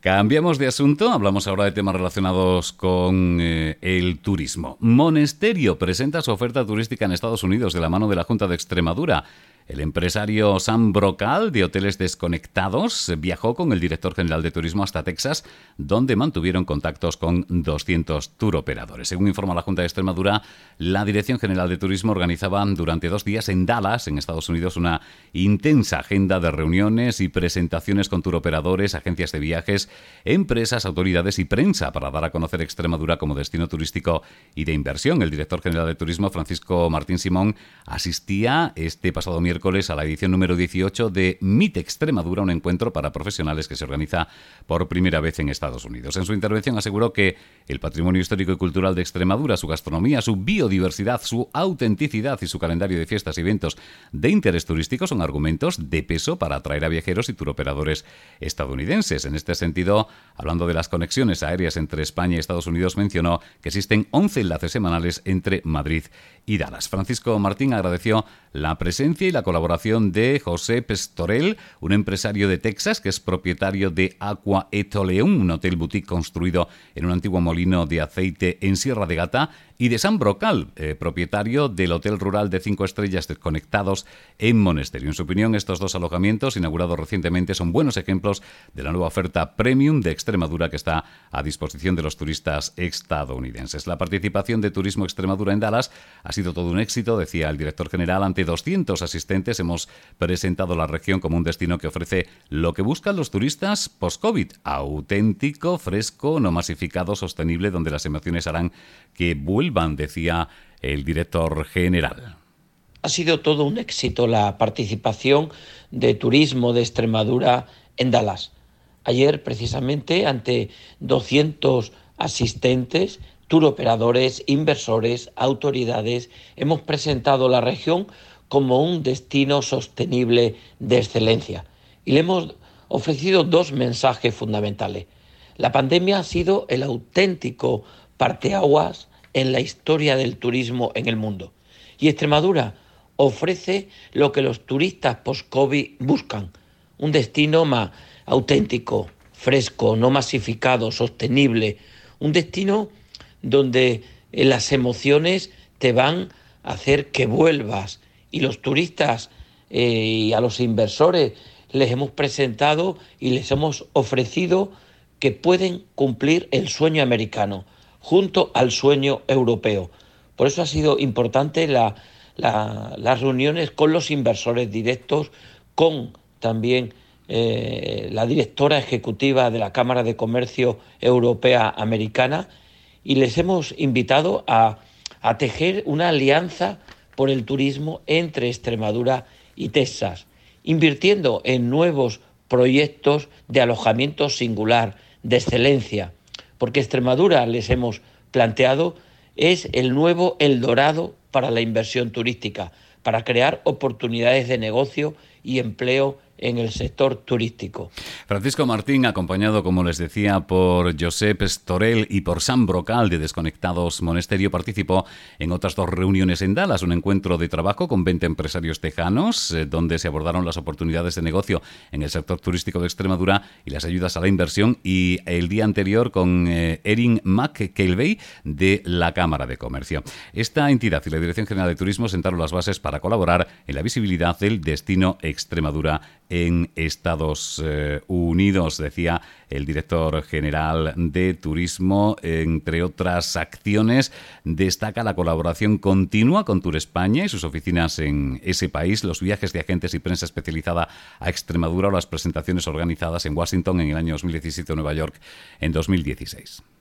Cambiamos de asunto, hablamos ahora de temas relacionados con el turismo. Monesterio presenta su oferta turística en Estados Unidos de la mano de la Junta de Extremadura. El empresario Sam Brocal, de Hoteles Desconectados, viajó con el director general de turismo hasta Texas, donde mantuvieron contactos con 200 turoperadores. Según informa la Junta de Extremadura, la Dirección General de Turismo organizaba durante 2 días en Dallas, en Estados Unidos, una intensa agenda de reuniones y presentaciones con turoperadores, agencias de viajes, empresas, autoridades y prensa para dar a conocer Extremadura como destino turístico y de inversión. El director general de turismo, Francisco Martín Simón, asistía este pasado miércoles a la edición número 18 de Meet Extremadura, un encuentro para profesionales que se organiza por primera vez en Estados Unidos. En su intervención aseguró que el patrimonio histórico y cultural de Extremadura, su gastronomía, su biodiversidad, su autenticidad y su calendario de fiestas y eventos de interés turístico son argumentos de peso para atraer a viajeros y turoperadores estadounidenses. En este sentido, hablando de las conexiones aéreas entre España y Estados Unidos, mencionó que existen 11 enlaces semanales entre Madrid y Dallas. Francisco Martín agradeció la presencia y la colaboración de José Pestorel, un empresario de Texas que es propietario de Aqua Etoleum, un hotel boutique construido en un antiguo molino de aceite en Sierra de Gata, y de Sam Brocal, propietario del Hotel Rural de 5 estrellas Desconectados en Monesterio. En su opinión, estos 2 alojamientos, inaugurados recientemente, son buenos ejemplos de la nueva oferta premium de Extremadura que está a disposición de los turistas estadounidenses. La participación de Turismo Extremadura en Dallas ha sido todo un éxito, decía el director general. Ante 200 asistentes hemos presentado la región como un destino que ofrece lo que buscan los turistas post-COVID: auténtico, fresco, no masificado, sostenible, donde las emociones harán que vuelvan, decía el director general. Ha sido todo un éxito la participación de Turismo de Extremadura en Dallas. Ayer, precisamente, ante 200 asistentes, turoperadores, inversores, autoridades, hemos presentado la región como un destino sostenible de excelencia. Y le hemos ofrecido 2 mensajes fundamentales. La pandemia ha sido el auténtico parteaguas en la historia del turismo en el mundo. Y Extremadura ofrece lo que los turistas post-COVID buscan: un destino más auténtico, fresco, no masificado, sostenible, un destino donde las emociones te van a hacer que vuelvas. Y los turistas y a los inversores les hemos presentado y les hemos ofrecido que pueden cumplir el sueño americano junto al sueño europeo. Por eso ha sido importante las reuniones con los inversores directos, con también la directora ejecutiva de la Cámara de Comercio Europea Americana, y les hemos invitado a tejer una alianza por el turismo entre Extremadura y Texas, invirtiendo en nuevos proyectos de alojamiento singular, de excelencia, porque Extremadura, les hemos planteado, es el nuevo Eldorado para la inversión turística, para crear oportunidades de negocio y empleo en el sector turístico. Francisco Martín, acompañado, como les decía, por Josep Estorel y por Sam Brocal, de Desconectados Monesterio, participó en otras 2 reuniones en Dallas, un encuentro de trabajo con 20 empresarios tejanos, donde se abordaron las oportunidades de negocio en el sector turístico de Extremadura y las ayudas a la inversión, y el día anterior con Erin McKelvey, de la Cámara de Comercio. Esta entidad y la Dirección General de Turismo sentaron las bases para colaborar en la visibilidad del destino Extremadura en Estados Unidos, decía el director general de Turismo. Entre otras acciones, destaca la colaboración continua con Tour España y sus oficinas en ese país, los viajes de agentes y prensa especializada a Extremadura o las presentaciones organizadas en Washington en el año 2017 o Nueva York en 2016.